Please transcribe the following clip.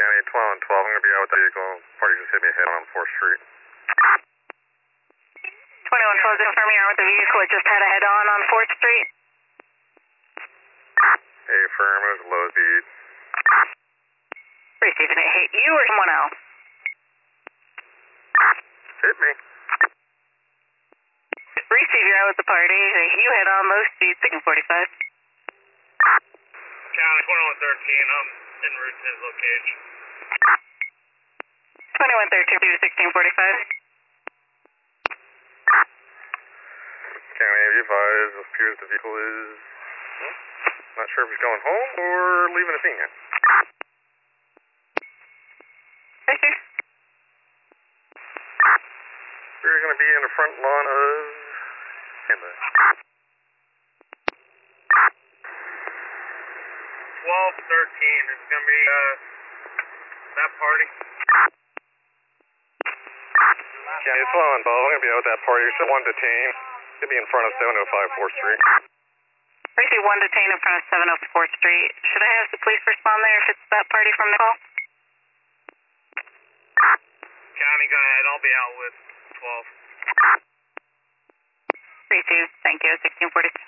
County 12 and 12. I'm going to be out with the vehicle. Party just hit me head on 4th Street. 2112, confirm you're with the vehicle. It just had a head-on 4th Street. Hey, firm. It was low speed. Receiving it. Hit you or someone else? Hit me. Receive, you're out with the party. You head on low speed, 645. County 2113. I'm en route to his location. 2113 to 1645. County, be advised. It appears the vehicle is... Not sure if he's going home or leaving a scene yet. Receive. We're going to be in the front lawn of... Canada. 1213. It's going to be that party. County, it's low and Bob. I'm going to be out with that party. You're still one detained. Going to be in front of 705 4th Street. Receive, one detained in front of 704th Street. Should I have the police respond there if it's that party from the call? County, go ahead. I'll be out with 12. Receive. Thank you. 1646.